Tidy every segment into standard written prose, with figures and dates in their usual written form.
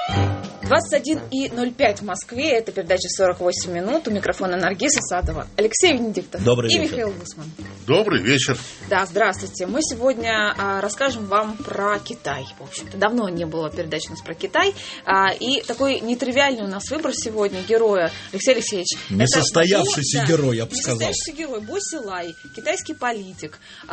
21:05 в Москве. Это передача «48 минут». У микрофона Наргиз Асадова, Алексей Венедиктов и Михаил Гусман. Добрый вечер. Да, здравствуйте. Мы сегодня расскажем вам про Китай. В общем-то, давно не было передач у нас про Китай. И такой нетривиальный у нас выбор сегодня героя. Алексей Алексеевич. Несостоявшийся герой, я бы сказал. Несостоявшийся герой. Бо Силай, китайский политик.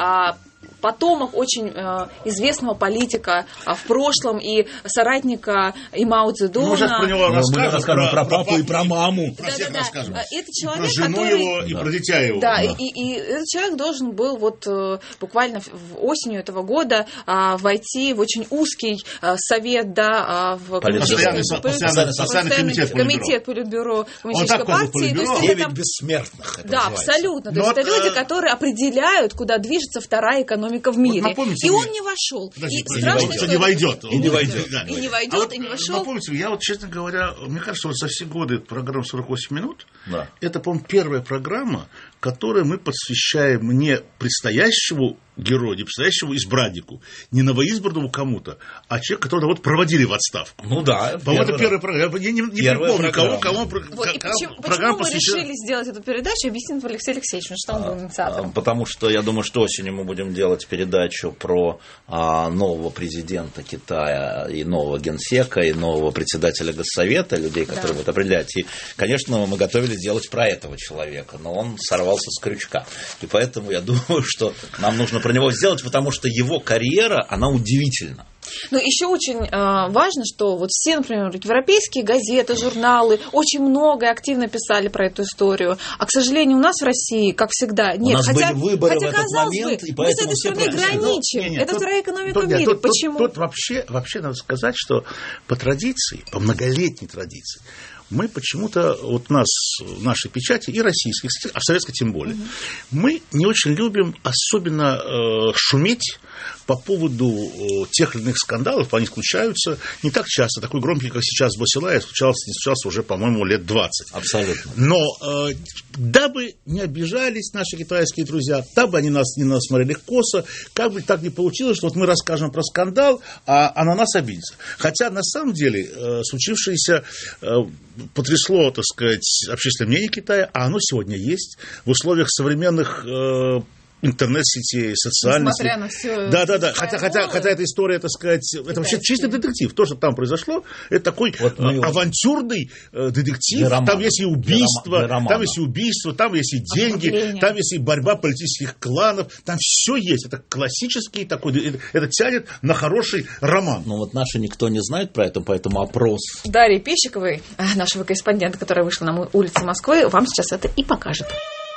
Потомок очень известного политика в прошлом и соратника и Мао Цзэдуна. Мы сейчас про него расскажем, про папу и про маму. Про всех расскажем. Это человек, про жену который... его и про дитя его. Да, и этот человек должен был буквально осенью этого года войти в очень узкий совет, в постоянный комитет Политбюро Коммунистической партии. 9 бессмертных. Да, абсолютно. То есть это люди, которые определяют, куда движется вторая экономика в мире. И он не вошел. Не войдет. И не войдет, и не вошел. Напомните, я честно говоря, мне кажется, за все годы программы 48 минут, это, по-моему, первая программа, которую мы посвящаем не предстоящему герою, не предстоящему избраннику, не новоизбранному кому-то, а человеку, которого проводили в отставку. Ну да. По-моему, это первая программа. Я не припомню, кому почему мы решили сделать эту передачу, объяснит Алексей Алексеевич, что он был инициатором. Потому что я думаю, что осенью мы будем делать передачу про нового президента Китая, и нового генсека, и нового председателя Госсовета, людей, которые будут определять. И, конечно, мы готовились делать про этого человека, но он сорвался с крючка. И поэтому я думаю, что нам нужно про него сделать, потому что его карьера, она удивительна. Но еще очень важно, что все, например, европейские газеты, журналы очень много и активно писали про эту историю. А, к сожалению, у нас в России, как всегда, нет. У нас были выборы в этот момент, и мы с этой страной граничим. Это вторая экономика в мире. Почему? Тут вообще надо сказать, что по традиции, по многолетней традиции, мы почему-то, у нас в нашей печати, и российской, а в советской тем более, мы не очень любим особенно шуметь по поводу тех или иных скандалов. Они случаются не так часто, такой громкий, как сейчас Бо Силай, случался уже, по-моему, лет 20. Абсолютно. Но дабы не обижались наши китайские друзья, дабы они не нас смотрели косо, как бы так не получилось, что мы расскажем про скандал, а на нас обидится. Хотя, на самом деле, случившееся потрясло, так сказать, общественное мнение Китая, а оно сегодня есть в условиях современных интернет-сетей, социальных сетей. Несмотря на все. Да. Хотя эта история, так сказать, это вообще чистый детектив. То, что там произошло, это такой авантюрный детектив. Там есть и убийство, там есть и деньги, там есть и борьба политических кланов. Там все есть. Это классический такой, это тянет на хороший роман. Но наши никто не знает про это, поэтому опрос. Дарья Пещиковой, нашего корреспондента, которая вышла на улицы Москвы, вам сейчас это и покажет.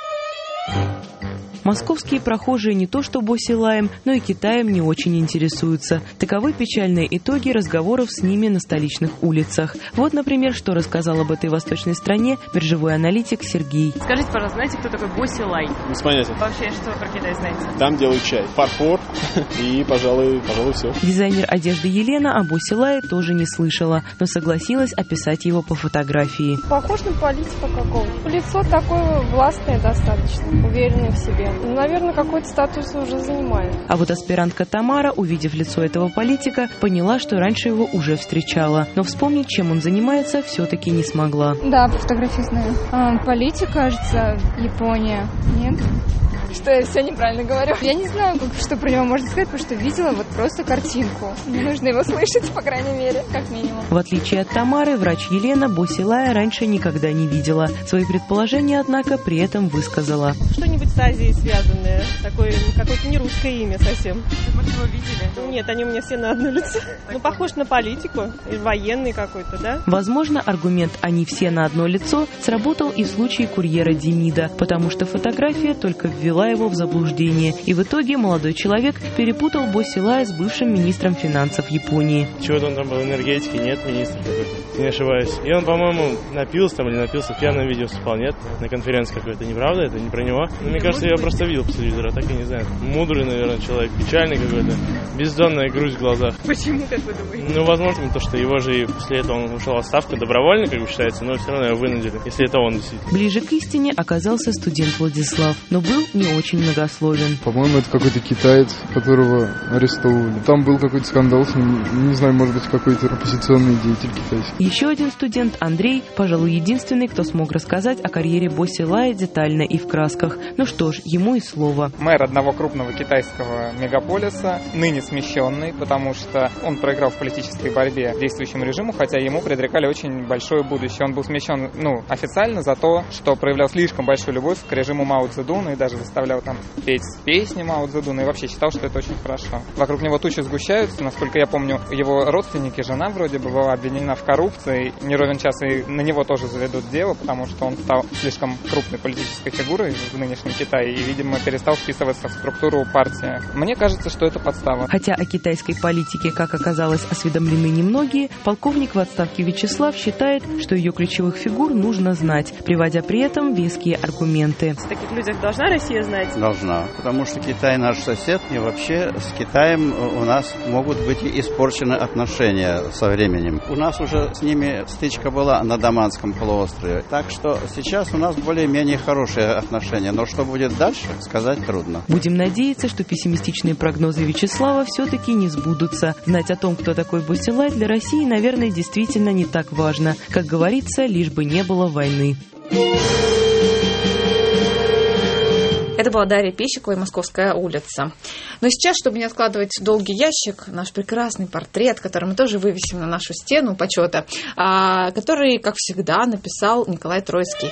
Московские прохожие не то что Бо Силаем, но и Китаем не очень интересуются. Таковы печальные итоги разговоров с ними на столичных улицах. Вот, например, что рассказал об этой восточной стране биржевой аналитик Сергей. Скажите, пожалуйста, знаете, кто такой Бо Силай? Без понятия. Вообще, что вы про Китай знаете? Там делают чай, фарфор и, пожалуй, все. Дизайнер одежды Елена о Бо Силае тоже не слышала, но согласилась описать его по фотографии. Похож на политика какого-то. Лицо такое властное достаточно, уверенное в себе. Наверное, какой-то статус уже занимает. А вот аспирантка Тамара, увидев лицо этого политика, поняла, что раньше его уже встречала. Но вспомнить, чем он занимается, все-таки не смогла. Да, по фотографии знаю. Политик, кажется, Япония. Нет? Что я все неправильно говорю. Я не знаю, что про него можно сказать, потому что видела просто картинку. Мне нужно его слышать, по крайней мере, как минимум. В отличие от Тамары, врач Елена Бо Силая раньше никогда не видела. Свои предположения, однако, при этом высказала. Что-нибудь с Азией связанное. Такое какое-то не русское имя совсем. Вы, может, его видели? Нет, они у меня все на одно лицо. Похож на политику. И военный какой-то, да? Возможно, аргумент «они все на одно лицо» сработал и в случае курьера Демида, потому что фотография только ввела его в заблуждение. И в итоге молодой человек перепутал Бо Силая с бывшим министром финансов Японии. Чего-то он там был, энергетики, нет, министр какой-то, не ошибаюсь. И он, по-моему, напился в пьяном виде выступал, нет? На конференции какой-то, неправда? Это не про него? Мне кажется, я просто видел по телевизору, а так я не знаю. Мудрый, наверное, человек, печальный какой-то, бездонная грусть в глазах. Почему, как вы думаете? Ну, возможно, то, что его же и после этого он ушел в отставку добровольно, как бы считается, но все равно его вынудили, если это он действительно. Ближе к истине оказался студент Владислав, но был не очень многословен. По-моему, это какой-то китаец, которого арестовывали. Там был какой-то скандал с ним, не знаю, может быть, какой-то оппозиционный деятель китайский. Еще один студент, Андрей, пожалуй, единственный, кто смог рассказать о карьере Бо Силая детально и в красках. Ну что ж, ему и слово. Мэр одного крупного китайского мегаполиса, ныне смещенный, потому что он проиграл в политической борьбе действующему режиму, хотя ему предрекали очень большое будущее. Он был смещен, официально за то, что проявлял слишком большую любовь к режиму Мао Цзэдуна и даже заставлял там петь песни Мао Цзэдуна и вообще считал, что это очень хорошо. Вокруг него тучи сгущаются. Насколько я помню, его родственники, жена вроде бы была обвинена в коррупции. Не ровен час и на него тоже заведут дело, потому что он стал слишком крупной политической фигурой в нынешнем Китае и, видимо, перестал вписываться в структуру партии. Мне кажется, что это подстава. Хотя о китайской политике, как оказалось, осведомлены немногие, полковник в отставке Вячеслав считает, что ее ключевых фигур нужно знать, приводя при этом веские аргументы. О таких людях должна Россия знать? Должна, потому что Китай наш сосед, и вообще с Китаем у нас могут быть испорчены отношения со временем. У нас уже с ними стычка была на Даманском полуострове, так что сейчас у нас более-менее хорошие отношения, но что будет дальше, сказать трудно. Будем надеяться, что пессимистичные прогнозы Вячеслава все-таки не сбудутся. Знать о том, кто такой Бо Силай, для России, наверное, действительно не так важно. Как говорится, лишь бы не было войны. Это была Дарья Пещикова и «Московская улица». Но сейчас, чтобы не откладывать в долгий ящик, наш прекрасный портрет, который мы тоже вывесим на нашу стену почета, который, как всегда, написал Николай Троицкий.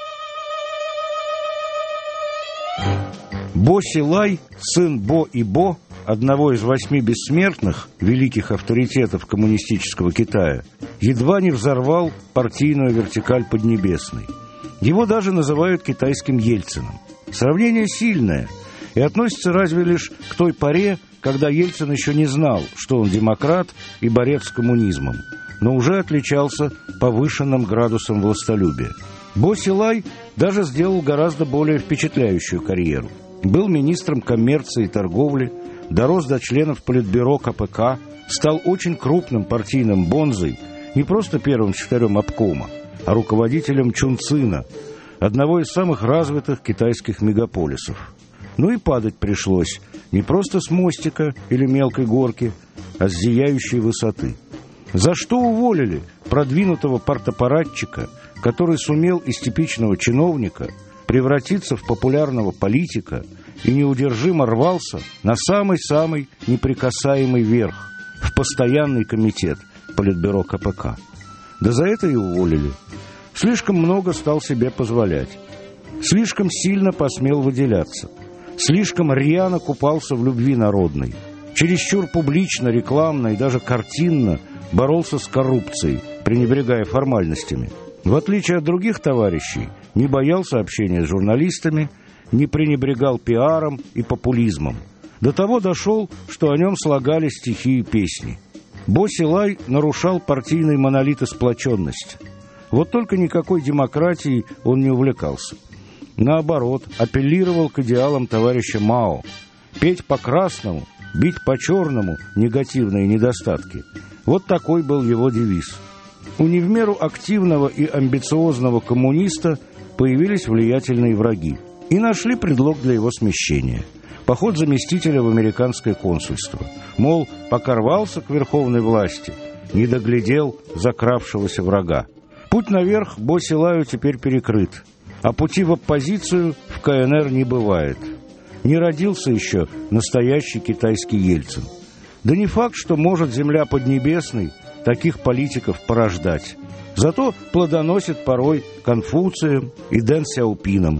Бо Силай, сын Бо и Бо, одного из 8 бессмертных великих авторитетов коммунистического Китая, едва не взорвал партийную вертикаль Поднебесной. Его даже называют китайским Ельциным. Сравнение сильное и относится разве лишь к той поре, когда Ельцин еще не знал, что он демократ и борец с коммунизмом, но уже отличался повышенным градусом властолюбия. Бо Силай даже сделал гораздо более впечатляющую карьеру. Был министром коммерции и торговли, дорос до членов Политбюро КПК, стал очень крупным партийным бонзой, не просто первым секретарем обкома, а руководителем Чунцина, одного из самых развитых китайских мегаполисов. Ну и падать пришлось не просто с мостика или мелкой горки, а с зияющей высоты. За что уволили продвинутого партаппаратчика, который сумел из типичного чиновника превратиться в популярного политика и неудержимо рвался на самый-самый неприкасаемый верх, в постоянный комитет Политбюро КПК? Да за это и уволили. Слишком много стал себе позволять. Слишком сильно посмел выделяться. Слишком рьяно купался в любви народной. Чересчур публично, рекламно и даже картинно боролся с коррупцией, пренебрегая формальностями. В отличие от других товарищей, не боялся общения с журналистами, не пренебрегал пиаром и популизмом. До того дошел, что о нем слагали стихи и песни. Бо Силай нарушал партийный монолит и сплоченность. Вот только никакой демократией он не увлекался. Наоборот, апеллировал к идеалам товарища Мао. Петь по-красному, бить по-черному негативные недостатки. Вот такой был его девиз. У не в меру активного и амбициозного коммуниста появились влиятельные враги и нашли предлог для его смещения. Поход заместителя в американское консульство. Мол, пока рвался к верховной власти, не доглядел закравшегося врага. Путь наверх Бо Силаю теперь перекрыт, а пути в оппозицию в КНР не бывает. Не родился еще настоящий китайский Ельцин. Да не факт, что может земля Поднебесной таких политиков порождать. Зато плодоносит порой Конфуцием и Дэн Сяопином.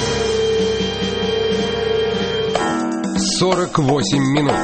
48 минут.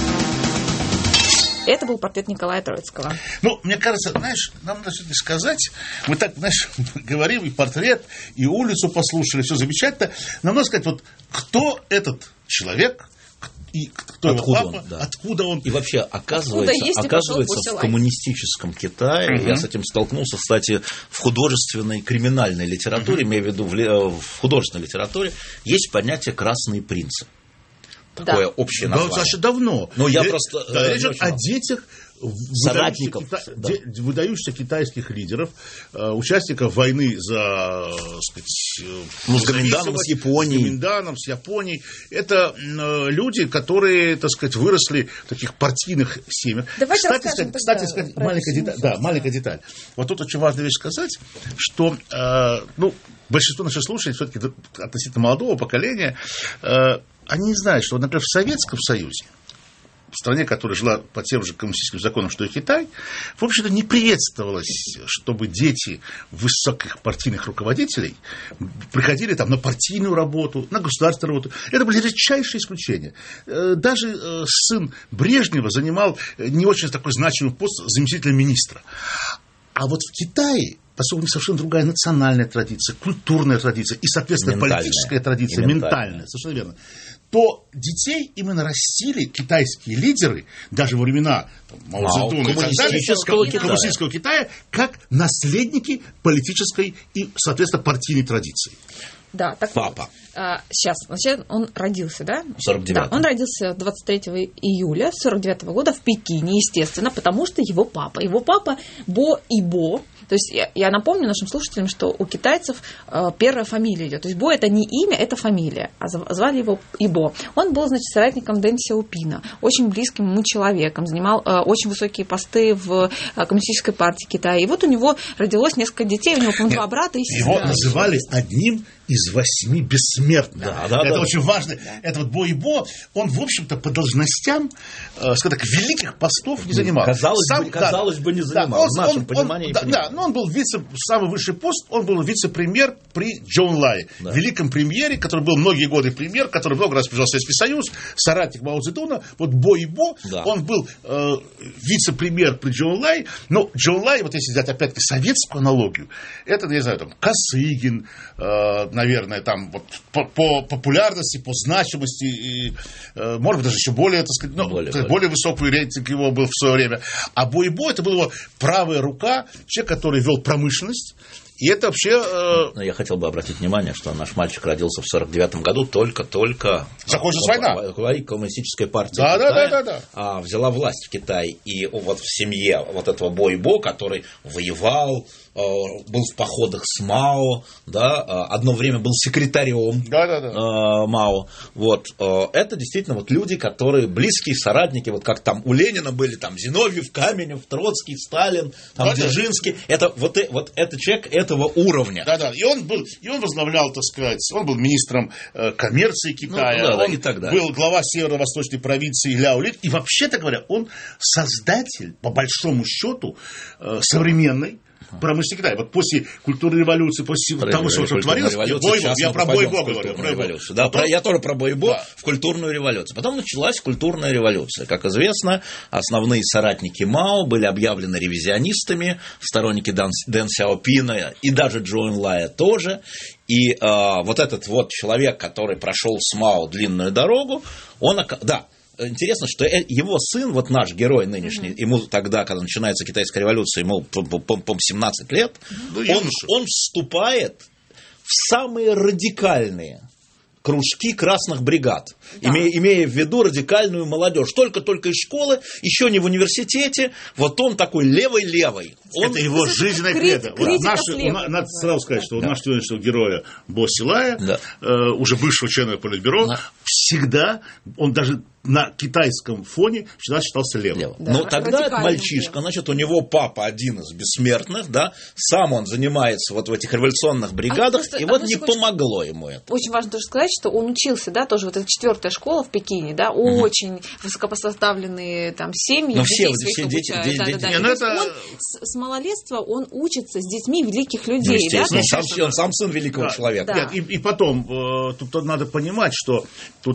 Это был портрет Николая Троицкого. Ну, мне кажется, знаешь, нам надо все-таки сказать, мы так, знаешь, говорим, и портрет, и улицу послушали, все замечательно. Нам надо сказать, вот кто этот человек, и кто откуда его папа, он, да. Откуда он. И вообще, оказывается в коммунистическом Китае, я с этим столкнулся, кстати, в художественной криминальной литературе, имею в виду в художественной литературе, есть понятие «красные принцы». такое общее название. Да, достаточно давно. Но я просто... речь идет о детях соратников, выдающихся китайских лидеров, участников войны за, с Гоминданом, с Японией. Это люди, которые, выросли в таких партийных семьях. Кстати, маленькая деталь. Вот тут очень важная вещь сказать, что большинство наших слушателей все-таки относительно молодого поколения, они не знают, что, например, в Советском Союзе, в стране, которая жила по тем же коммунистическим законам, что и Китай, в общем-то, не приветствовалось, чтобы дети высоких партийных руководителей приходили там на партийную работу, на государственную работу. Это были редчайшие исключения. Даже сын Брежнева занимал не очень такой значимый пост заместителя министра. А вот в Китае, поскольку у них совершенно другая национальная традиция, культурная традиция и, соответственно, политическая традиция, ментальная, совершенно верно, то детей именно растили китайские лидеры, даже во времена Мао Цзэдуна и так далее, коммунистического Китая, как наследники политической и, соответственно, партийной традиции. Да, так папа. Сейчас, значит, он родился, да? В 49-м. Да, он родился 23 июля 49-го года в Пекине, естественно, потому что его папа Бо Ибо. То есть я напомню нашим слушателям, что у китайцев первая фамилия идет. То есть Бо — это не имя, это фамилия. А звали его Ибо. Он был, значит, соратником Дэн Сяопина, очень близким ему человеком, занимал очень высокие посты в коммунистической партии Китая. И вот у него родилось несколько детей, у него, по-моему, два брата и сестра. Его называли одним из 8 бессмертных. Это очень важно. Это вот Бо Ибо, он, в общем-то, по должностям, скажем так, великих постов не занимал. Казалось бы, не занимал, в нашем понимании. Но он был самый высший пост, он был вице-премьер при Чжоу Энлае, великом премьере, который был многие годы премьер, который много раз приезжал в Советский Союз, соратник Мао Цзэдуна. Вот Бо Ибо, он был вице-премьер при Чжоу Энлае, но Чжоу Энлай, вот если взять опять-таки советскую аналогию, это, я знаю, там, Косыгин, наверное, там, вот, по популярности, по значимости, и, может быть, даже еще более, так сказать, более высокий рейтинг его был в свое время. А Бо Ибо, это была его правая рука, человек, который вел промышленность. И это вообще... Я хотел бы обратить внимание, что наш мальчик родился в 49-м году, только закончилась война. Коммунистическая партия Китая взяла власть в Китае. И вот в семье вот этого Бо Ибо, который воевал, был в походах с Мао, одно время был секретарем Мао. Вот. Это действительно вот люди, которые близкие соратники, вот как там у Ленина были, там Зиновьев, Каменев, Троцкий, Сталин, там Дзержинский. Это вот это человек этого уровня. И он возглавлял, так сказать, он был министром коммерции Китая, он и так далее. Был глава северо-восточной провинции Ляолин. И вообще-то говоря, он создатель, по большому счету, современной промышленности Китая. Вот после культурной революции, после того, что творилось, я про Бо Ибо говорю. Я тоже про Бо Ибо в культурную революцию. Потом началась культурная революция. Как известно, основные соратники Мао были объявлены ревизионистами, сторонники Дэн Сяопина и даже Чжоу Энлая тоже. И вот этот вот человек, который прошел с Мао длинную дорогу, интересно, что его сын, вот наш герой нынешний, ему тогда, когда начинается китайская революция, ему, по-моему, 17 лет, он вступает в самые радикальные кружки красных бригад, имея в виду радикальную молодежь. Только из школы, еще не в университете, вот он такой левый. Это его жизненная кредо. Надо сразу сказать, что у нашего сегодняшнего героя Бо Силая, уже бывшего члена Политбюро, всегда, он даже на китайском фоне всегда считался левым. Но тогда этот мальчишка, значит, у него папа один из бессмертных, сам он занимается вот в этих революционных бригадах, и вот не помогло ему это. Очень важно тоже сказать, что он учился, тоже вот эта 4-я школа в Пекине, очень высокопоставленные там семьи, все дети. Он с малолетства он учится с детьми великих людей. Он сам сын великого человека. И потом, тут надо понимать, что тут,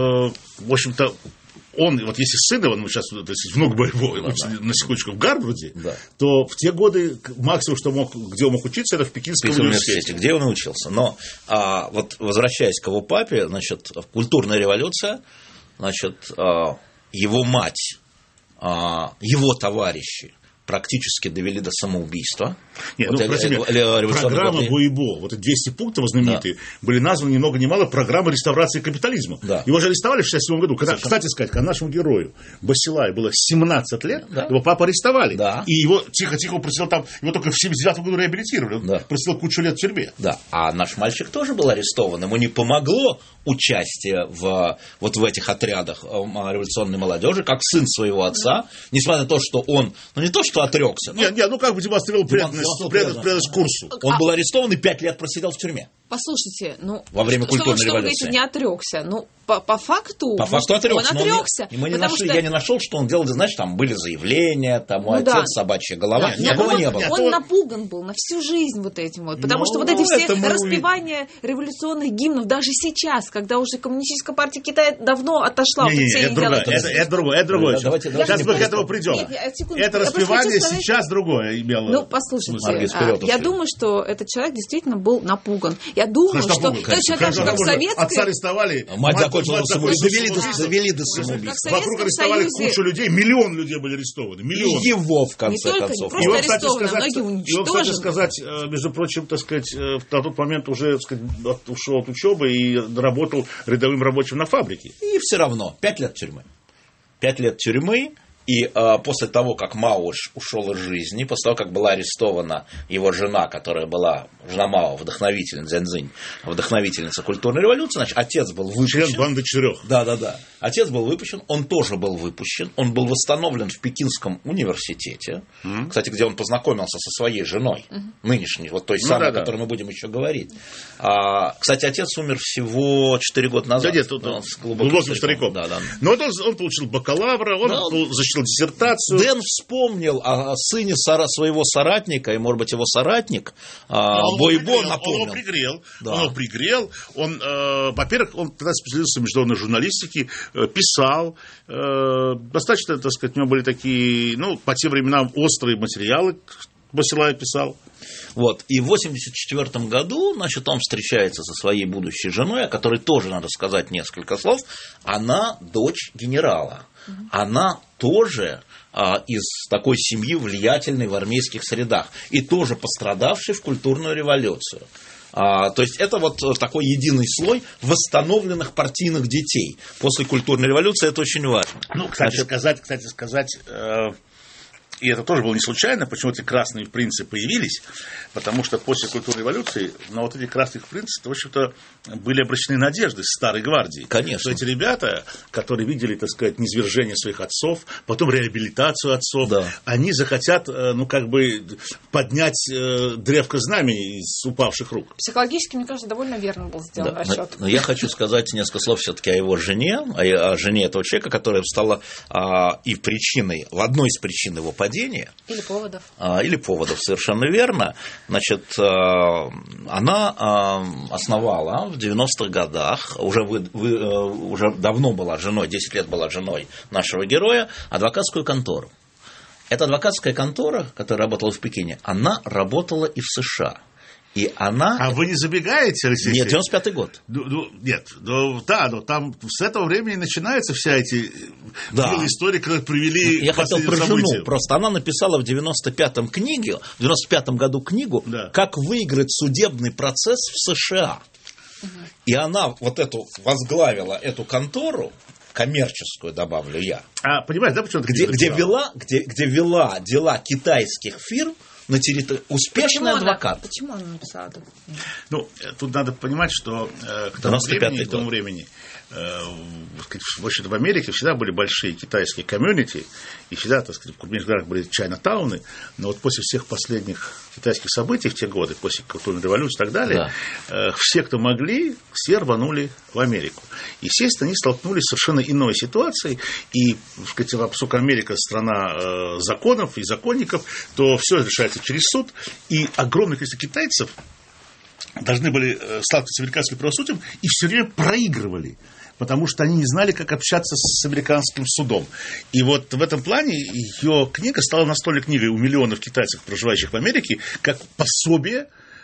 в общем-то, он, вот если сын его, сейчас внук боевой, на секундочку, в Гарварде, то в те годы максимум, где он мог учиться, это в Пекинском университете. Где он учился. Но вот возвращаясь к его папе, значит, культурная революция, значит, его мать, его товарищи практически довели до самоубийства. Нет, программа Боебо, вот эти 200 пунктов знаменитые, были названы ни много ни мало программой реставрации капитализма. Да. Его же арестовали в 1967 году. Когда, кстати сказать, когда нашему герою Басилаю было 17 лет, его папу арестовали. Да. И его тихо-тихо просидел там, его только в 1979 году реабилитировали. Он просидел кучу лет в тюрьме. Да. А наш мальчик тоже был арестован. Ему не помогло участие в этих отрядах революционной молодежи, как сын своего отца, несмотря на то, что он, не то, что отрекся. Как бы демонстрировал преданность курсу. Он был арестован и 5 лет просидел в тюрьме. Послушайте, во время культурной что революции. Вы говорите, не отрекся. По факту. По факту отрекся. Он отрекся. Я не нашел, что он делал, знаешь, там были заявления, там у отец собачья голова. Такого не было. Он напуган был на всю жизнь вот этим вот. Потому что вот эти все распевания революционных гимнов, даже сейчас, когда уже коммунистическая партия Китая давно отошла от цели дела. Это другое. Сейчас мы к этому придем. Это распевание сейчас другое имело. Послушайте, я думаю, что этот человек действительно был напуган. Я думаю, что тот человек, как в советской... Отца арестовали, мать закончила самоубийство, довели до самоубийства. Вокруг арестовали кучу людей, миллион людей были арестованы. И его, в конце концов. Не только просто арестованы, многие уничтожены. Его, кстати сказать, между прочим, так сказать, на тот момент уже ушел от учебы и работал рядовым рабочим на фабрике. И все равно 5 лет тюрьмы. 5 лет тюрьмы. И после того, как Мао ушел из жизни, после того, как была арестована его жена, которая была, жена Мао, вдохновительница, Цзяньцзинь, вдохновительница культурной революции, значит, отец был выпущен. Член банды 4. Да. Отец был выпущен, он тоже был выпущен, он был восстановлен в Пекинском университете, кстати, где он познакомился со своей женой, нынешней, вот той самой, о которой мы будем еще говорить. Кстати, отец умер всего 4 года назад. Да нет, глубоким стариком. Да. Но вот он получил бакалавра, он защитил диссертацию. Дэн вспомнил о сыне своего соратника, и, может быть, его соратник Боебо напомнил. Он его пригрел. Во-первых, он тогда специализировался в международной журналистике, писал. Достаточно, так сказать, у него были такие, по тем временам острые материалы, Басилай писал. И в 1984 году, значит, он встречается со своей будущей женой, о которой тоже надо сказать несколько слов. Она дочь генерала. Она тоже из такой семьи, влиятельной в армейских средах, и тоже пострадавшей в культурную революцию. То есть это вот такой единый слой восстановленных партийных детей. После культурной революции это очень важно. Кстати сказать, и это тоже было не случайно, почему эти красные принцы появились, потому что после культурной революции на вот эти красных принцев, в общем-то, были обращены надежды старой гвардии. Конечно. Что эти ребята, которые видели, так сказать, низвержение своих отцов, потом реабилитацию отцов, они захотят, поднять древко знамени из упавших рук. Психологически, мне кажется, довольно верно был сделан расчет. Но я хочу сказать несколько слов все-таки о его жене, о жене этого человека, которая стала одной из причин его падения. Или поводов. Или поводов, совершенно верно. Значит, она основала в 90-х годах, уже давно была женой, 10 лет была женой нашего героя, адвокатскую контору. Эта адвокатская контора, которая работала в Пекине, она работала и в США. И она... А вы не забегаете, Алексей? Нет, 95-й год. Но там с этого времени начинаются вся эти истории, которые привели я к последним хотел про событиям. жену. Просто она написала в 95-м году книгу «Как выиграть судебный процесс в США». И она возглавила эту контору, коммерческую, добавлю я. Понимаете, почему это где вела дела китайских фирм на территории. Успешный адвокат. Почему она написала это? Тут надо понимать, что к тому времени в общем-то, в Америке всегда были большие китайские комьюнити, и всегда, так сказать, в крупных городах были чайна-тауны, но вот после всех последних китайских событий в те годы, после культурной революции и так далее, все, кто могли, все рванули в Америку. Естественно, они столкнулись с совершенно иной ситуацией, и, так сказать, поскольку Америка страна законов и законников, то все решается через суд, и огромное количество китайцев должны были сталкиваться с американским правосудием и все время проигрывали, потому что они не знали, как общаться с американским судом. И вот в этом плане ее книга стала настольной книгой у миллионов китайцев, проживающих в Америке, как пособие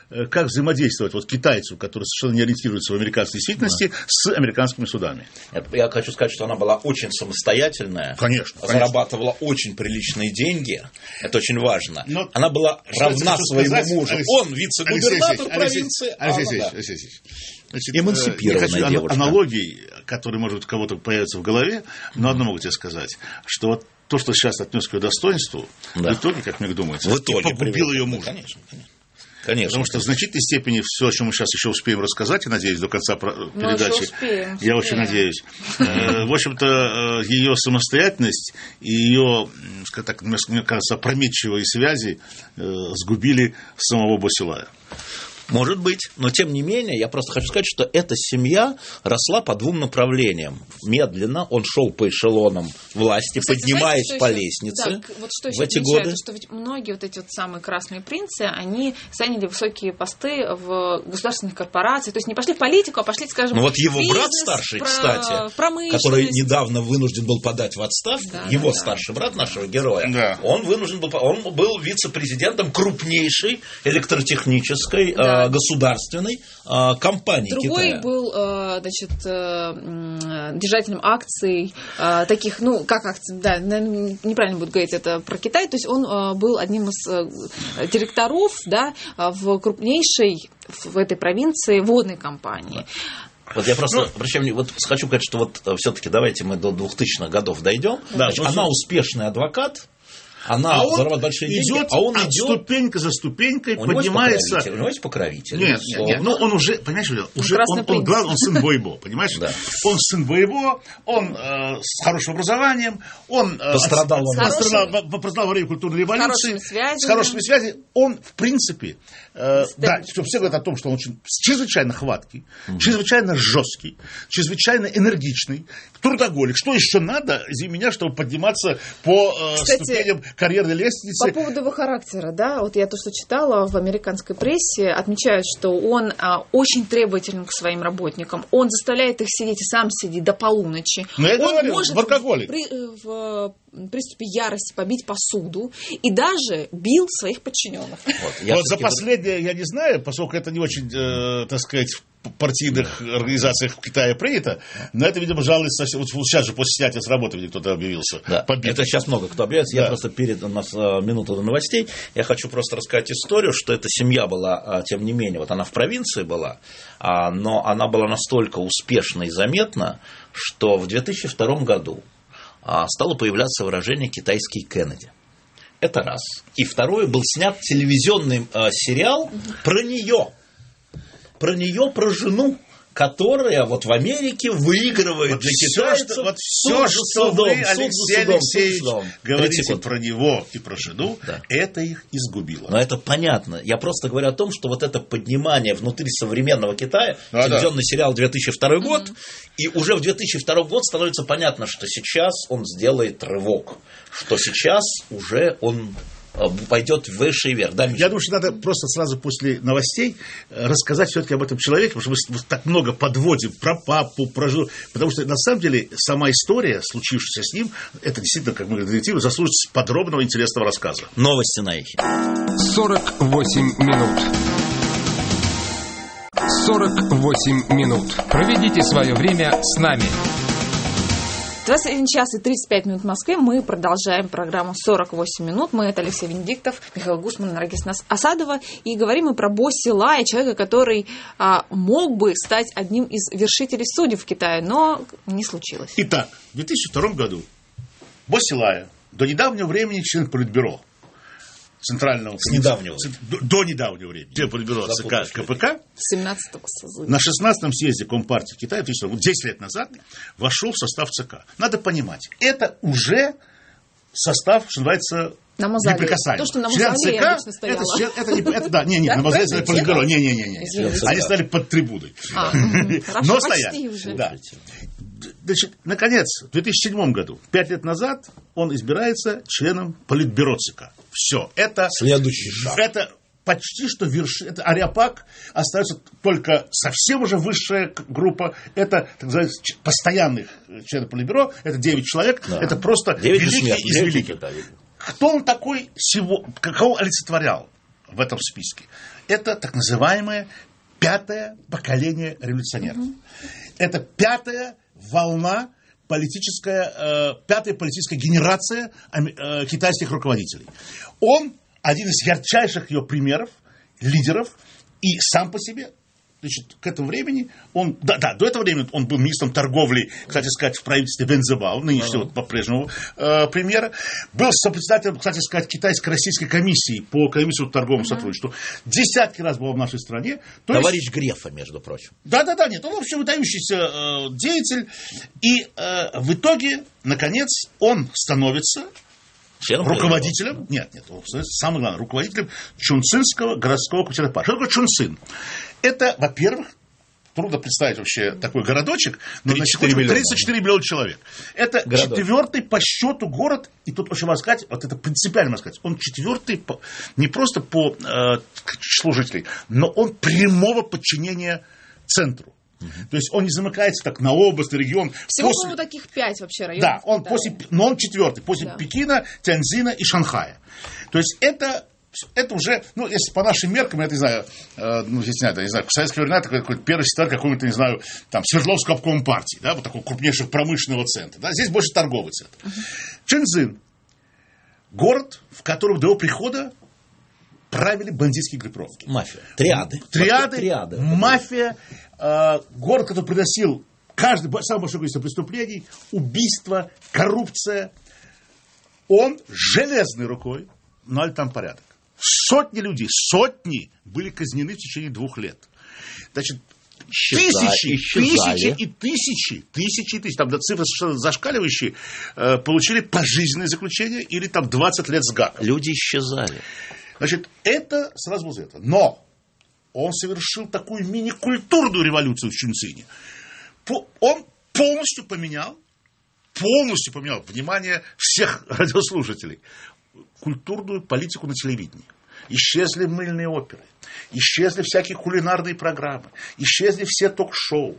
как взаимодействовать вот китайцу, который совершенно не ориентируется в американской действительности, с американскими судами. Я хочу сказать, что она была очень самостоятельная. Конечно. Зарабатывала очень приличные деньги. Это очень важно. Но она была равна своему мужу. Он вице-губернатор провинции. Алексей, эмансипированная девушка. Аналогий, которые, может быть, у кого-то появятся в голове, но одно могу тебе сказать, что вот то, что сейчас отнес к ее достоинству, в итоге, как мне думается, погубил ее мужа. Конечно. Потому что в значительной степени все, о чем мы сейчас еще успеем рассказать, я надеюсь, до конца передачи. Я очень надеюсь. В общем-то, ее самостоятельность и ее, скажем так, мне кажется, опрометчивые связи сгубили самого Босилая. Может быть, но тем не менее, я просто хочу сказать, что эта семья росла по двум направлениям. Медленно он шел по эшелонам власти, кстати, поднимаясь по лестнице в эти годы. Что ведь многие вот эти вот самые красные принцы, они заняли высокие посты в государственных корпорациях, то есть не пошли в политику, а пошли, скажем, ну вот его бизнес, брат старший, кстати, который недавно вынужден был подать в отставку, старший брат нашего героя, он вынужден был, он был вице-президентом крупнейшей электротехнической государственной компании Китая. Другой был, держателем акций, таких, ну, как акций, да, неправильно будет говорить это про Китай, то есть он был одним из директоров, да, в крупнейшей в этой провинции водной компании. Вот я просто хочу сказать, что вот все-таки давайте мы до 2000-х годов дойдем. Она успешный адвокат. Она зарабатывает большие деньги, а он идет ступенька за ступенькой, поднимается. У него есть покровитель. Нет, ну он уже, понимаешь, он сын Бойбо, понимаешь? Он сын Бойбо, он с хорошим образованием, он пострадал во время культурной революции, с хорошими связями. Он, в принципе, что все говорят о том, что он очень чрезвычайно хваткий, чрезвычайно жесткий, чрезвычайно энергичный, трудоголик. Что еще надо, извини меня, чтобы подниматься по ступеням карьерной лестницы? По поводу его характера, да, вот я то, что читала в американской прессе, отмечают, что он очень требователен к своим работникам, он заставляет их сидеть и сам сидит до полуночи. Но я говорю, может в приступе ярости побить посуду и даже бил своих подчиненных. Вот за последнее, я не знаю, поскольку это не очень, так сказать, в партийных организациях в Китае принято, но это, видимо, жалость совсем. Вот сейчас же после снятия с работы кто-то объявился. Это сейчас много кто объявляется. Я просто у нас минуту до новостей, я хочу просто рассказать историю, что эта семья была, тем не менее, вот она в провинции была, но она была настолько успешна и заметна, что в 2002 году стало появляться выражение «китайский Кеннеди». Это раз. И второе, был снят телевизионный сериал про нее. Про жену, которая вот в Америке выигрывает для китайцев вот все, что вы, Алексей Алексеевич, говорите про него и про жену, это их изгубило. Но это понятно. Я просто говорю о том, что вот это поднимание внутри современного Китая, телевизионный сериал 2002 год, и уже в 2002 год становится понятно, что сейчас он сделает рывок, что сейчас уже он пойдет выше и вверх. Я думаю, что надо просто сразу после новостей рассказать все-таки об этом человеке, потому что мы так много подводим про папу, про жену, потому что на самом деле сама история, случившаяся с ним, это действительно, как мы говорим, заслуживает подробного интересного рассказа. Новости на эхе. 48 минут. 48 минут. Проведите свое время с нами. 21 час и 35 минут в Москве. Мы продолжаем программу 48 минут. Мы, это Алексей Венедиктов, Михаил Гусман, Наргиз Асадова. И говорим мы про Босилая, человека, который мог бы стать одним из вершителей судеб в Китае, но не случилось. Итак, в 2002 году Босилая, до недавнего времени член Политбюро Центрального... До недавнего времени. Член Политбюро ЦК КПК. 17-го созыва. На 16-м съезде Компартии Китая, 10 лет назад, вошел в состав ЦК. Надо понимать, это уже состав, что называется, неприкасаемый. То, что на мавзолее обычно стояло. На мавзолее стояли Политбюро. Они стали под трибуной. Но стояли. Значит, наконец, в 2007 году, 5 лет назад, он избирается членом Политбюро ЦК. Все. Это следующий шаг. Это почти что это ариапак, остается только совсем уже высшая группа. Это, так сказать, постоянных членов Политбюро. Это 9 человек. Это просто великий из великих. Кто он такой, кого олицетворял? в этом списке, это так называемое пятое поколение революционеров. Это пятая волна пятая политическая генерация китайских руководителей. Он один из ярчайших ее примеров, лидеров, и сам по себе. Значит, к этому времени до этого времени он был министром торговли, кстати сказать, в правительстве Вэн Цзэбао, нынешнего по-прежнему премьера. Был сопредседателем, кстати сказать, китайско-российской комиссии по экономическому торговому сотрудничеству. Десятки раз был в нашей стране. Товарищ Грефа, между прочим. Нет, он вообще выдающийся деятель. И в итоге, наконец, он становится руководителем, самое главное, руководителем Чунцинского городского комитета партии. Что такое Чунцин? Это, во-первых, трудно представить вообще такой городочек, но 34 миллиона человек. Это четвертый по счету город, и тут очень можно сказать, вот это принципиально можно сказать, он четвертый не просто по числу жителей, но он прямого подчинения центру. То есть он не замыкается так на область, на регион. Всего, по-моему, таких 5 вообще районов. Да, но он четвертый, после Пекина, Тяньцзина и Шанхая. То есть это уже, если по нашим меркам, я не знаю, в советские времена такой первый секретарь какого-то, не знаю, там, Свердловского обкома партии, да, вот такого крупнейшего промышленного центра. Да, здесь больше торговый центр. Чэньцзин – город, в котором до его прихода правили бандитские группировки. Мафия. Триады. Мафия. Город, который приносил самое большое количество преступлений, убийства, коррупция. Он железной рукой навел там порядок. Сотни людей были казнены в течение 2 лет. Значит, тысячи и тысячи, там цифры совершенно зашкаливающие, получили пожизненное заключение или там 20 лет с гаком. Люди исчезали. Значит, это сразу вот это. Но он совершил такую мини-культурную революцию в Чунцине. Он полностью поменял, внимание всех радиослушателей, культурную политику на телевидении. Исчезли мыльные оперы, исчезли всякие кулинарные программы, исчезли все ток-шоу.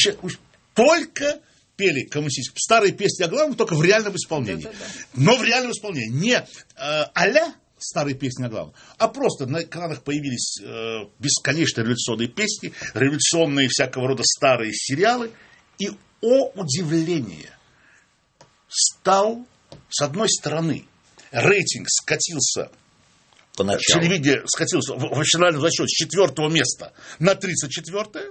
Только пели коммунистические старые песни о главном, только в реальном исполнении. Но в реальном исполнении. Не а-ля старые песни о главном, а просто на экранах появились бесконечные революционные песни, революционные всякого рода старые сериалы. И, о удивление, стал, с одной стороны, рейтинг скатился, телевидение скатился в национальном зачете с 4-го места на 34-е,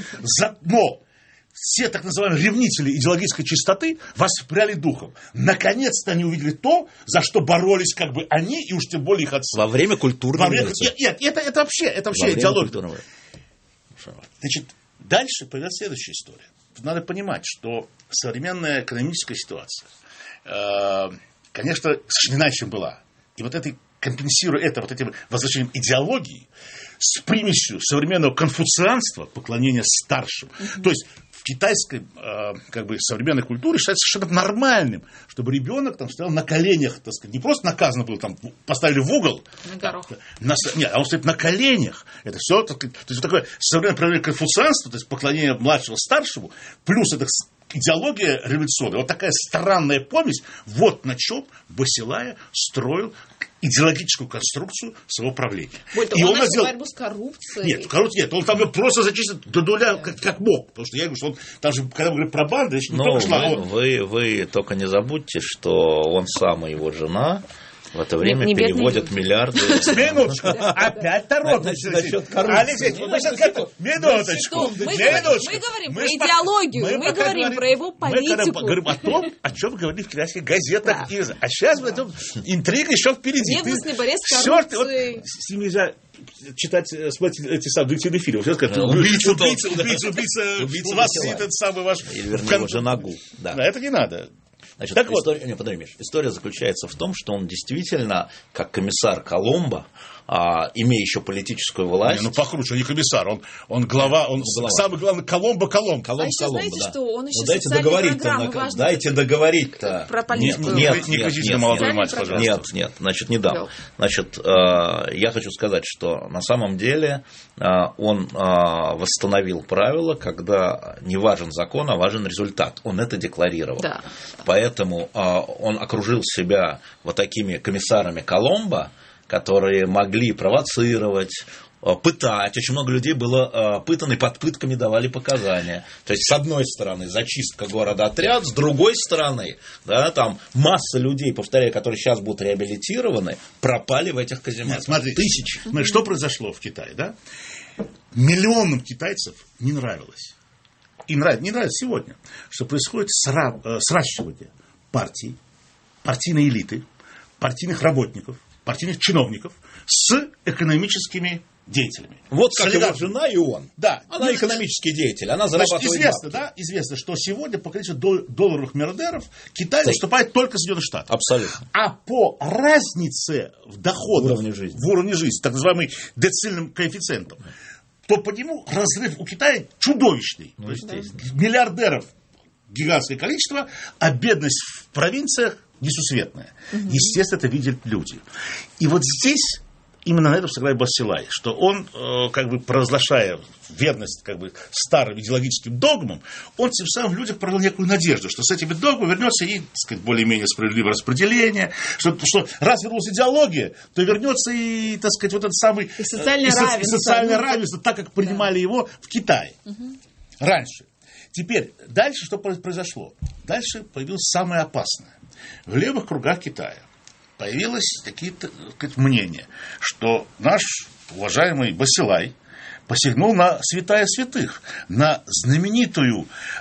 но все так называемые ревнители идеологической чистоты воспряли духом. Наконец-то они увидели то, за что боролись как бы они, и уж тем более их отцы. Во время культурного революции. Нет, это вообще идеология. Значит, дальше пойдет следующая история. Надо понимать, что современная экономическая ситуация, конечно, сочнена, чем была. И вот это, компенсируя это вот этим возвращением идеологии с примесью современного конфуцианства, поклонения старшим. То есть в китайской современной культуре считается совершенно нормальным, чтобы ребенок там стоял на коленях, так сказать, не просто наказано было, там поставили в угол. На горох. Нет, а он стоит на коленях. Это все, то есть вот такое современное проявление конфуцианства, то есть поклонение младшего старшему, плюс это идеология революционная, вот такая странная помесь, вот на чем Басилая строил идеологическую конструкцию своего правления. И он начал борьбу с коррупцией. Нет, он там просто зачистил до нуля как мог. Потому что я говорю, что он там же, когда мы говорим про банды, не только шла. Вы только не забудьте, что он сам и его жена в это время переводят миллиарды. Минуточку. Опять торопимся. Алексей, минуточку. Мы говорим про идеологию, мы говорим про его политику. Мы говорим о том, о чем говорили в китайских газетах. А сейчас мы идем, интрига еще впереди. Ненавистный борец с коррупцией. С ним нельзя читать, смотреть эти самые детективные фильмы. Сейчас скажут, убийца, у вас этот самый ваш... Или, вернее, его женагу. Да, это не надо. Значит, история заключается в том, что он действительно, как комиссар Коломбо, имея еще политическую власть... покруче, он не комиссар, он глава, он самый главный Коломбо. Знаете, что он еще социальные программы важны. Дайте договорить-то. Про политику. Не кричите на молодую мать, пожалуйста. Нет, значит, не дам. Значит, я хочу сказать, что на самом деле он восстановил правила, когда не важен закон, а важен результат. Он это декларировал. Да. Поэтому он окружил себя вот такими комиссарами Коломбо, которые могли провоцировать, пытать. Очень много людей было пытано, и под пытками давали показания. То есть, с одной стороны, зачистка города-отряд, с другой стороны, да, там масса людей, повторяю, которые сейчас будут реабилитированы, пропали в этих казематах. Смотри, тысячи. Что произошло в Китае, да? Миллионам китайцев не нравилось. И не нравится сегодня, что происходит сращивание партий, партийной элиты, партийных работников, партийных чиновников с экономическими деятелями. Вот как его жена и он. Да. Она экономический деятель, она зарабатывает бабки. Известно, что сегодня по количеству долларовых миллиардеров Китай уступает только Соединенных Штатов. Абсолютно. А по разнице в доходах, в уровне жизни, так называемый децильным коэффициентом, то по нему разрыв у Китая чудовищный. То есть миллиардеров гигантское количество, а бедность в провинциях несусветная. Естественно, это видят люди. И вот здесь именно на этом сыграет Басилай, что он, как бы провозглашая верность как бы старым идеологическим догмам, он тем самым в людях провел некую надежду, что с этими догмами вернется и, так сказать, более-менее справедливое распределение, что раз вернулась идеология, то вернется и, так сказать, вот этот самый социальное равенство, так как принимали его в Китае раньше. Теперь, дальше что произошло? Дальше появилось самое опасное. В левых кругах Китая появилось какие-то мнения, что наш уважаемый Басилай посягнул на святая святых, на знаменитую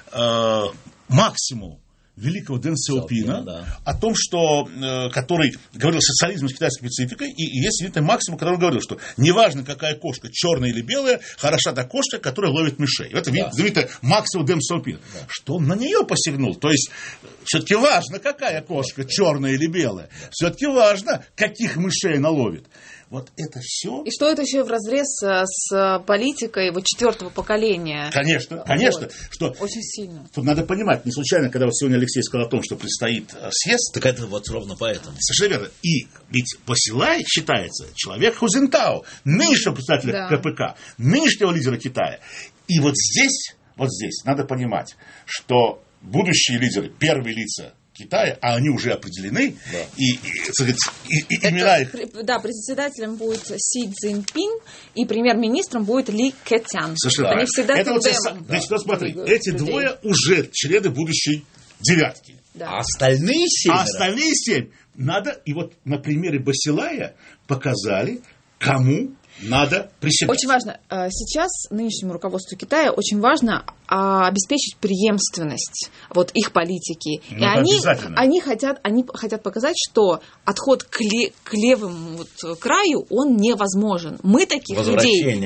максимум великого Дэн Сяопина, о том, что, который говорил о социализме с китайской спецификой, и есть знаменитая максима, который говорил, что неважно, какая кошка, черная или белая, хороша та кошка, которая ловит мышей. Это знаменитая максима Дэн Сяопина. Что он на нее посягнул? То есть, все-таки важно, какая кошка, черная или белая. Все-таки важно, каких мышей она ловит. Вот это все. И что это еще вразрез с политикой вот четвертого поколения? Конечно. Что очень сильно. Тут надо понимать, не случайно, когда вот сегодня Алексей сказал о том, что предстоит съезд. Так это вот ровно поэтому. Совершенно верно. И ведь Басилай считается человек Хузентау, нынешнего председателя КПК, нынешнего лидера Китая. И вот здесь надо понимать, что будущие лидеры, первые лица Китая, а они уже определены, и имена их... Да, председателем будет Си Цзиньпин, и премьер-министром будет Ли Кэцян. Совершенно. Они всегда Значит, смотри, эти двое уже члены будущей девятки. Да. А остальные 7? Надо, и вот на примере Басилая показали, кому надо присягать. Очень важно. Сейчас нынешнему руководству Китая очень важно обеспечить преемственность вот их политики. И они хотят показать, что отход к левому краю, он невозможен. Мы таких людей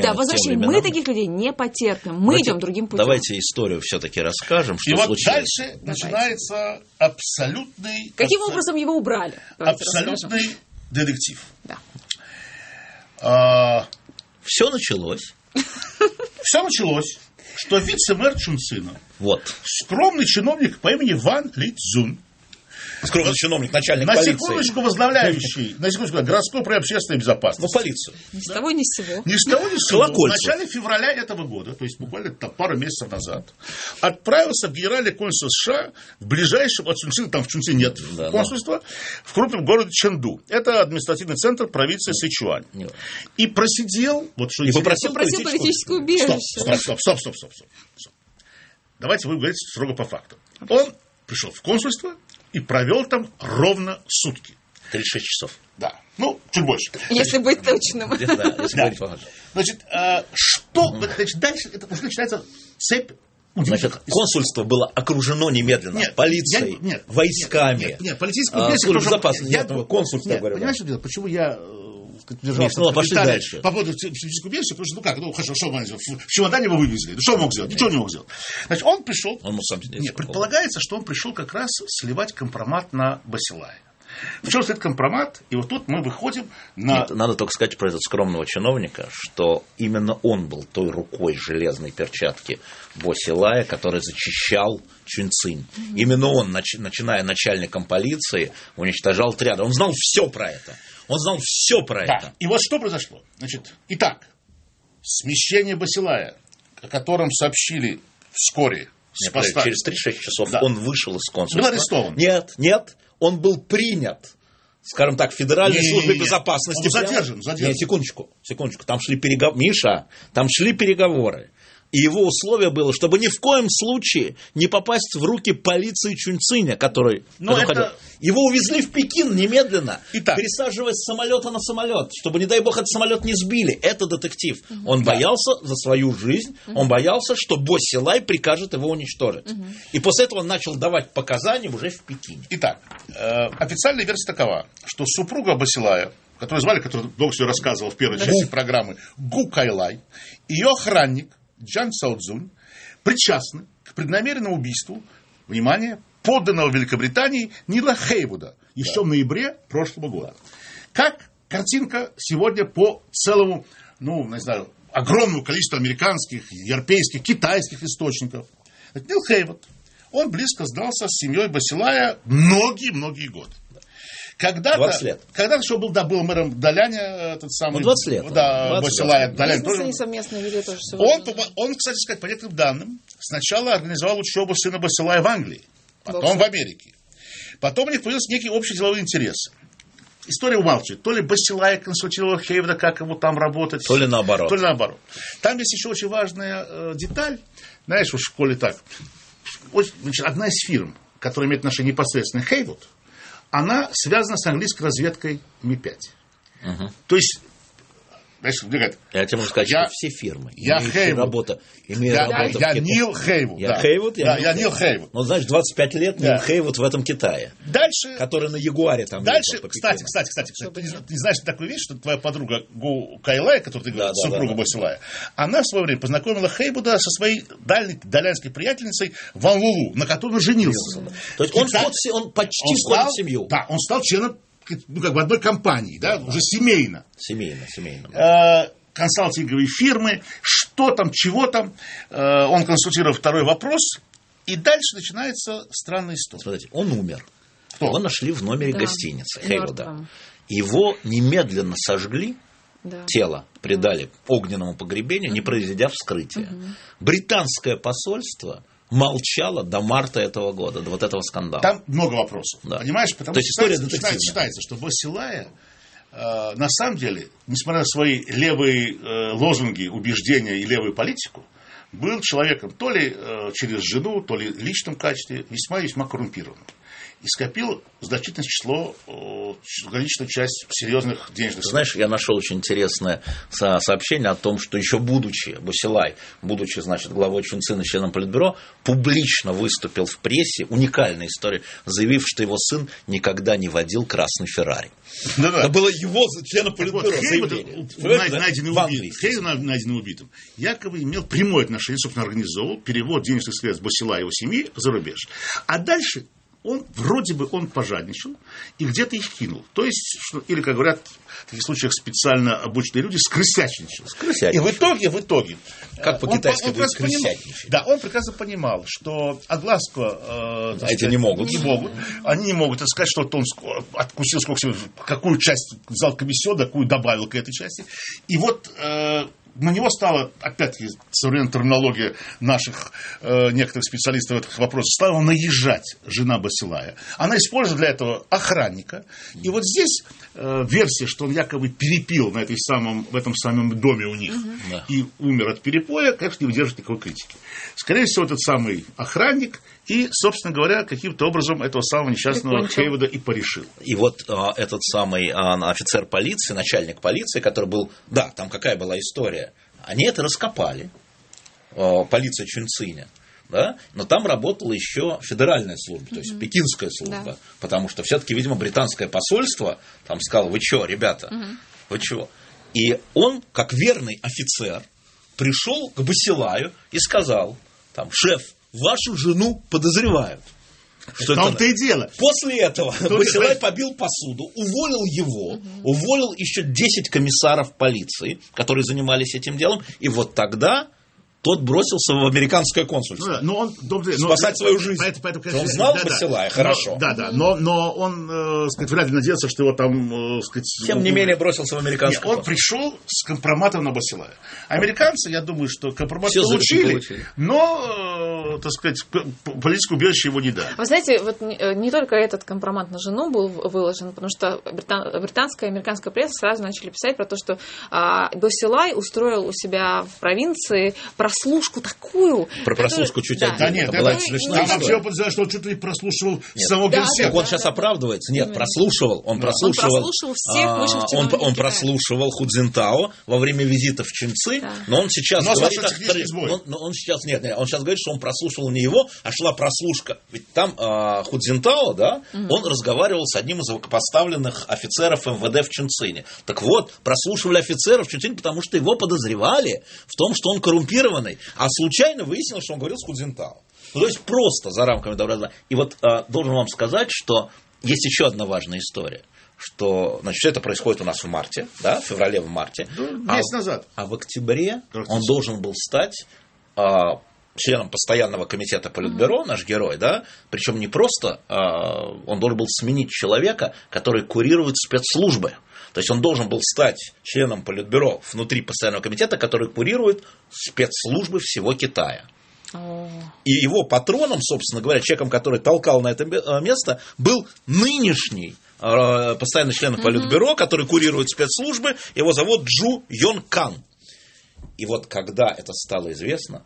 не потерпим. Мы идем другим путем. Давайте историю все-таки расскажем, что случилось. Дальше начинается абсолютный... Каким образом его убрали? Абсолютный детектив. Да. Все началось, что вице-мэр Чунцина, скромный чиновник по имени Ван Лицзун, скромный чиновник, начальник полиции, на секундочку возглавляющий городскую и общественную безопасность. Полицию. Ни с того ни с сего. В начале февраля этого года, то есть буквально пару месяцев назад, отправился в Генеральное консульство США в ближайшем от Чунцина, там в Чунцине нет консульства, в крупном городе Чэнду. Это административный центр провинции Сычуань. И просидел... И попросил политическое убежище. Стоп. Давайте будем говорить строго по факту. Он пришел в консульство и провел там ровно сутки. 36 часов. Да. Чуть больше. Если быть точным. Значит, дальше это уже начинается цепь. Консульство было окружено немедленно полицией, войсками. Нет, полицейское безопасность. Консульство, говорю. Понимаешь, что дело? Почему я пошли дальше. По поводу психического убежища, потому что, хорошо, в чемодане его вывезли. Что он мог сделать? Ничего не мог сделать. Значит, он пришел... предполагается, что он пришел как раз сливать компромат на Басилая. В чем стоит компромат? И вот тут мы выходим на... Надо только сказать про этого скромного чиновника, что именно он был той рукой железной перчатки Басилая, который зачищал Чунцин. Именно он, начиная начальником полиции, уничтожал отряды. Он знал все про это. Да. И вот что произошло. Значит, итак, смещение Басилая, о котором сообщили вскоре с поста... Через 36 часов он вышел из консульства. Был арестован. Нет. Он был принят скажем так, Федеральной службе безопасности. Он задержан. Нет, секундочку. Там шли переговоры. Миша, там шли переговоры. И его условие было, чтобы ни в коем случае не попасть в руки полиции Чунциня, который... Его увезли в Пекин немедленно, пересаживая с самолета на самолет, чтобы, не дай бог, этот самолет не сбили. Это детектив. Он боялся за свою жизнь, он боялся, что Бо Силай прикажет его уничтожить. И после этого он начал давать показания уже в Пекине. Итак, официальная версия такова, что супруга Бо Силая, которую звали, который долго все рассказывал в первой части программы, Гу Кайлай, ее охранник Джан Цаодзунь причастны к преднамеренному убийству, внимание, подданного Великобритании Нила Хейвуда еще в ноябре прошлого года. Как картинка сегодня по целому, огромному количеству американских, европейских, китайских источников. Нил Хейвуд, он близко сдался с семьей Бо Силая многие годы. 20 лет. Когда-то еще был мэром Даляня, этот самый... 20 лет. Да, Бо Силая. Бизнес они совместно вели тоже. Он, кстати сказать, по некоторым данным, сначала организовал учебу сына Бо Силая в Англии, потом в Америке. Потом у них появился некий общий деловой интерес. История умалчивает. То ли Бо Силая консультировал Хейвуда, как ему там работать. То ли наоборот. Там есть еще очень важная деталь. Знаешь, в школе так. Одна из фирм, которая имеет отношение непосредственно к Хейвуд, она связана с английской разведкой Ми-5. То есть, знаешь, мне говорят, я тебе могу сказать, что все фирмы имеют работу. Я Нил Хейвуд. Я Нил Хейвуд. Ну, значит, 25 лет Нил Хейвуд в этом Китае. Дальше... Который на Ягуаре там. Дальше, кстати, ты не знаешь такую вещь, что твоя подруга Гу Кайлай, которую ты говоришь, супруга Бо Силая, она в свое время познакомила Хейвуда со своей далянской приятельницей Ван Лулу, на которой он женился. То есть он почти входит в семью. Да, он стал членом одной компании, уже семейно. Семейно. Консалтинговые фирмы, что там, чего там. Он консультировал второй вопрос, и дальше начинается странная история. Смотрите, он умер. Его нашли в номере гостиницы Хейвуда. Его немедленно сожгли, тело предали огненному погребению, не произведя вскрытия. Британское посольство молчало до марта этого года, до вот этого скандала. Там много вопросов, понимаешь? Потому что считается, что Бо Силая, на самом деле, несмотря на свои левые лозунги, убеждения и левую политику, был человеком то ли через жену, то ли в личном качестве весьма коррумпированным. И скопил значительное число, количество часть серьезных денежных средств. Знаешь, я нашел очень интересное сообщение о том, что еще будучи Бо Силай, значит, главой Чунцина, членом Политбюро, публично выступил в прессе, уникальная история, заявив, что его сын никогда не водил красный Феррари. Это было его члена Политбюро заявление. Хейвуд, найденный убитым, якобы имел прямое отношение, собственно, организовал перевод денежных средств Бо Силая и его семьи за рубеж. А дальше... Он пожадничал и где-то их кинул. То есть, или, как говорят в таких случаях специально обученные люди, скрысячничал. И в итоге... Как по-китайски будет скрысячничать? Да, он прекрасно понимал, что огласку... эти не могут. Они не могут сказать, что он откусил какую часть взял комиссионную, какую добавил к этой части. И вот... На него стала, опять-таки, современная терминология наших некоторых специалистов в этих вопросах, стала наезжать жена Бо Силая. Она использует для этого охранника. И вот здесь версия, что он якобы перепил в этом самом доме у них и умер от перепоя, конечно, не выдерживает никакой критики. Скорее всего, этот самый охранник и, собственно говоря, каким-то образом этого самого несчастного Хейвуда и порешил. И вот этот самый офицер полиции, начальник полиции, который был... Да, там какая была история? Они это раскопали, полиция Чунциня, да? Но там работала еще федеральная служба, то есть пекинская служба, потому что все-таки, видимо, британское посольство там сказало: вы что, ребята, вы чего? И он, как верный офицер, пришел к Бо Силаю и сказал: шеф, вашу жену подозревают. В том-то и дело. После этого Бо Силай побил посуду, уволил его, уволил еще 10 комиссаров полиции, которые занимались этим делом, и вот тогда тот бросился в американское консульство. Спасать свою жизнь. Поэтому, он знал Басилая, хорошо. Но он, вряд ли надеялся, что его там, тем не менее, бросился в американское консульство. Он пришел с компроматом на Басилая. Американцы, я думаю, что компромат получили, но, политическое убежище его не дали. Вы знаете, вот не только этот компромат на жену был выложен, потому что британская и американская пресса сразу начали писать про то, что Басилай устроил у себя в провинции прослушку такую. Про прослушку чуть отдельно. Да нет, это вообще подозревают, что он чуть ли прослушивал самого генсека. Так он сейчас оправдывается. Нет, прослушивал. Он прослушивал всех высших чиновников. Он прослушивал Худзинтао во время визита в Чунцин, но он сейчас говорит... Он сейчас говорит, что он прослушивал не его, а шла прослушка. Ведь там Худзинтао, да, он разговаривал с одним из высокопоставленных офицеров МВД в Чунцине. Так вот, прослушивали офицеров в Чунцине, потому что его подозревали в том, что он коррумпированный, а случайно выяснилось, что он говорил с Худзинтао. То есть просто за рамками добра. И вот должен вам сказать, что есть еще одна важная история. Что, значит, все это происходит у нас в марте, да, в феврале, в марте. Месяц назад. А в октябре он должен был стать членом постоянного комитета Политбюро, наш герой, да, причем не просто, он должен был сменить человека, который курирует спецслужбы. То есть он должен был стать членом Политбюро внутри постоянного комитета, который курирует спецслужбы всего Китая. И его патроном, собственно говоря, человеком, который толкал на это место, был нынешний постоянный член Политбюро, который курирует спецслужбы. Его зовут Джу Йон Кан. И вот когда это стало известно,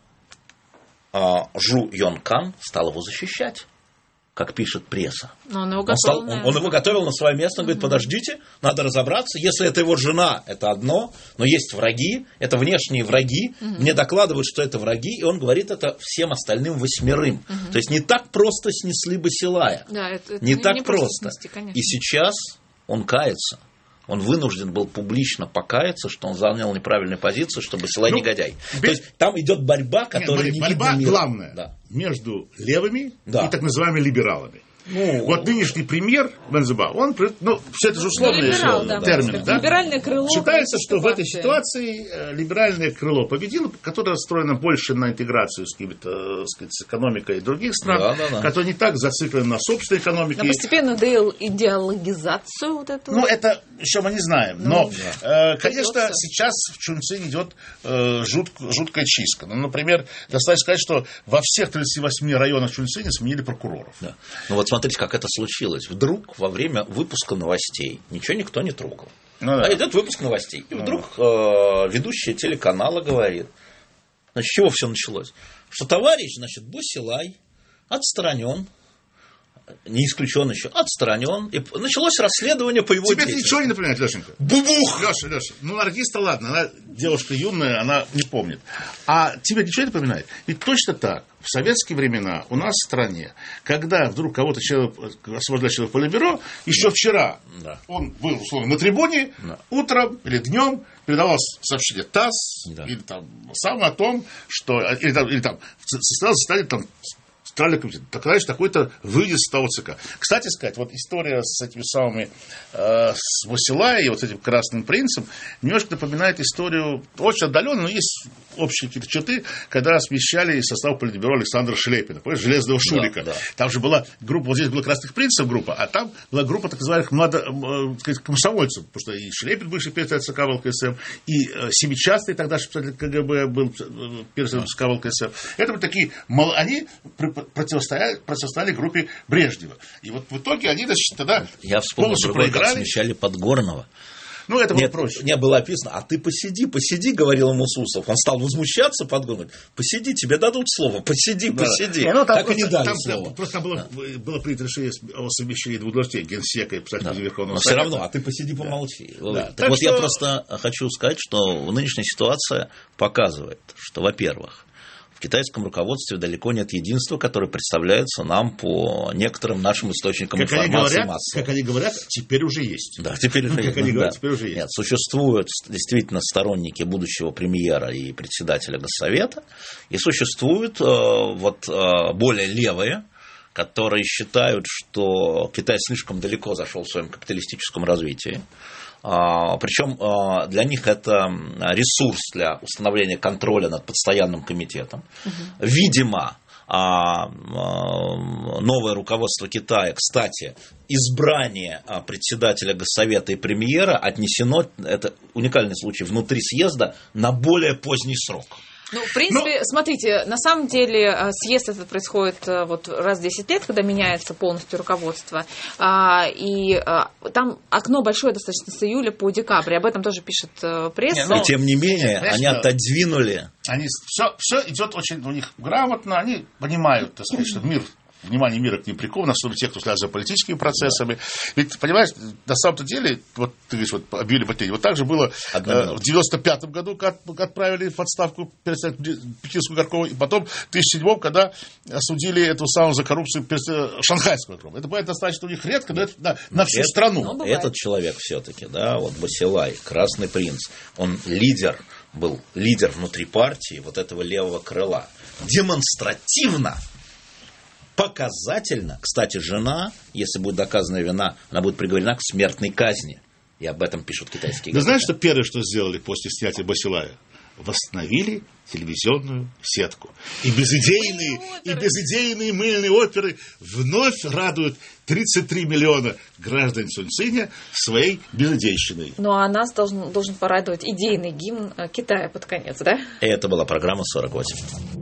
Джу Йон Кан стал его защищать, как пишет пресса. Он его готовил на свое место, он говорит, подождите, надо разобраться, если это его жена, это одно, но есть враги, это внешние враги, мне докладывают, что это враги, и он говорит это всем остальным 8. То есть не так просто снесли Басилая. Да, это не так просто. Снести, и сейчас он кается. Он вынужден был публично покаяться, что он занял неправильную позицию, что Басилай негодяй. То есть там идет борьба, которая не видна миру. Главная между левыми и так называемыми либералами. Вот нынешний премьер Бензеба, он, все это же условные термины, да? Либеральное крыло. Считается, что в этой ситуации либеральное крыло победило, которое настроено больше на интеграцию с экономикой других стран, которое не так зациклено на собственной экономике. На постепенную идеологизацию вот эту. Это еще мы не знаем. Но, конечно, сейчас в Чунцин идет жуткая чистка. Например, достаточно сказать, что во всех 38 районах Чунцине сменили прокуроров. Да. Смотрите, как это случилось. Вдруг во время выпуска новостей ничего никто не трогал. Идет выпуск новостей. И вдруг ведущая телеканала говорит, значит, с чего все началось? Что товарищ, Басилай отстранен, не исключен еще, отстранен. И началось расследование по его деятельности. Тебе ничего не напоминает, Лешенька? Бубух! Леша, наргиз-то ладно, она девушка юная, она не помнит. А тебе ничего не напоминает? Ведь точно так. В советские времена у нас в стране, когда вдруг кого-то освобождали членов Политбюро, еще вчера он был, условно, на трибуне, утром или днем передавалось сообщение ТАСС или сам о том, что или там состоялся такой-то выйдет с того ЦК. Кстати сказать, вот история с этими самыми с Басилаей, вот с этим Красным принцем, немножко напоминает историю очень отдаленную, но есть общие какие-то черты, когда смещали из состава Политбюро Александра Шлепина, железного шурика. Да. Там же была группа, вот здесь была Красных принцев группа, а там была группа так называемых комсомольцев, потому что и Шлепин, бывший председатель ЦК ВЛКСМ, и Семичастный, тогда председатель КГБ, был председателем ЦК ВЛКСМ. Это были такие, они противостояли группе Брежнева. И вот в итоге они, тогда я вспомнил другой, как смещали Подгорного. Это было проще. Не было описано, а ты посиди, говорил ему Сусов. Он стал возмущаться, Подгорный. Посиди, тебе дадут слово, посиди. Так и не дали слова. Просто было принято решение о совмещении двух должностей, генсека и председателя Верховного Совета. Но все равно, а ты посиди, помолчи. Так вот, я просто хочу сказать, что нынешняя ситуация показывает, что, во-первых, в китайском руководстве далеко нет единства, которое представляется нам по некоторым нашим источникам информации массовой. Как они говорят, теперь уже есть. Да, теперь уже есть. Теперь уже есть. Нет, существуют действительно сторонники будущего премьера и председателя Госсовета, и существуют более левые, которые считают, что Китай слишком далеко зашел в своем капиталистическом развитии, Причем для них это ресурс для установления контроля над постоянным комитетом. Видимо, новое руководство Китая, кстати, избрание председателя Госсовета и премьера отнесено, это уникальный случай, внутри съезда на более поздний срок. Ну, в принципе, смотрите, на самом деле съезд этот происходит вот раз в 10 лет, когда меняется полностью руководство. И там окно большое достаточно с июля по декабрь. Об этом тоже пишет пресса. И тем не менее, они отодвинули. Все идет очень у них грамотно, они понимают, так сказать, что внимание мира к ним приковано, особенно те, кто следят за политическими процессами. Ведь, понимаешь, на самом-то деле, вот ты говоришь, вот объявили Батырева, вот так же было в 95-м году, как отправили в отставку пекинскую горкому, и потом в 2007-м, когда осудили эту самую за коррупцию шанхайскую горкому. Это бывает достаточно у них редко, но это на всю страну. Этот человек все-таки, да, вот Басилай, Красный принц, он был лидер внутри партии вот этого левого крыла. Демонстративно, показательно. Кстати, жена, если будет доказана вина, она будет приговорена к смертной казни. И об этом пишут китайские газеты. Ты знаешь, что первое, что сделали после снятия Басилая? Восстановили телевизионную сетку. И безидейные мыльные оперы вновь радуют 33 миллиона граждан Цуньциня своей безидейщиной. Ну, а нас должен порадовать идейный гимн Китая под конец, да? И это была программа «48».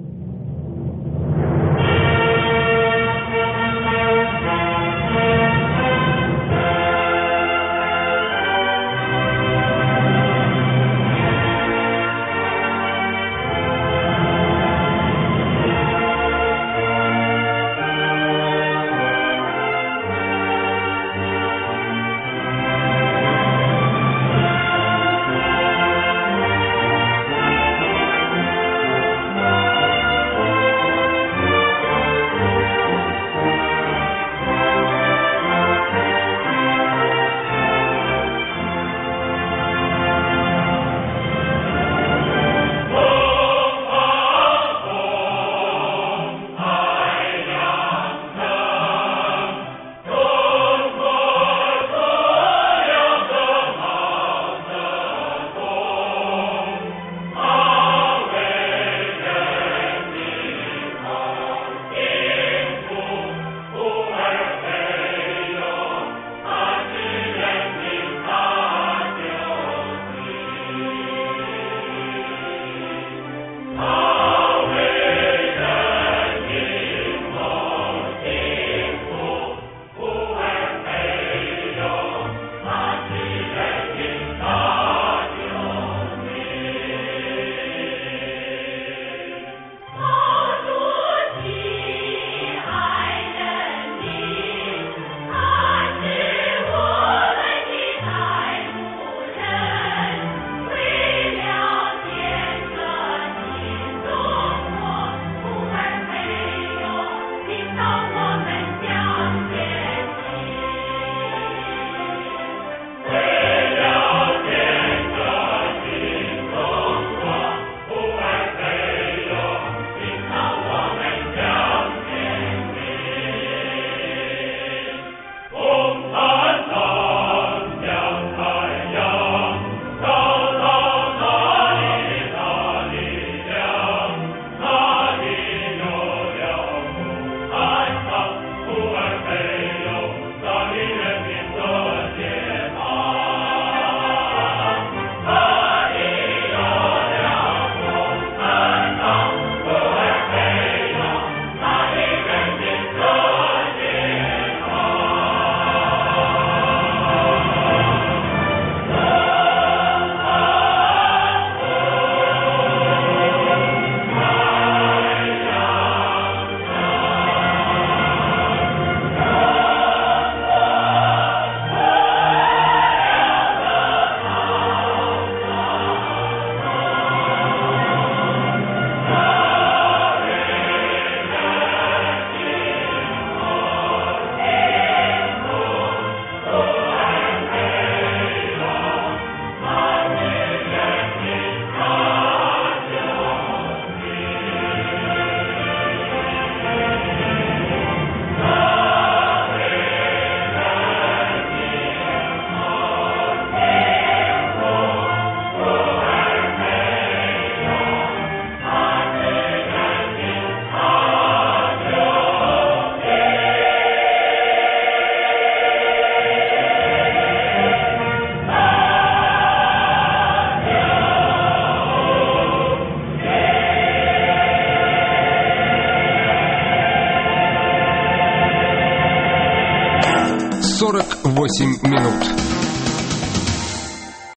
48 минут.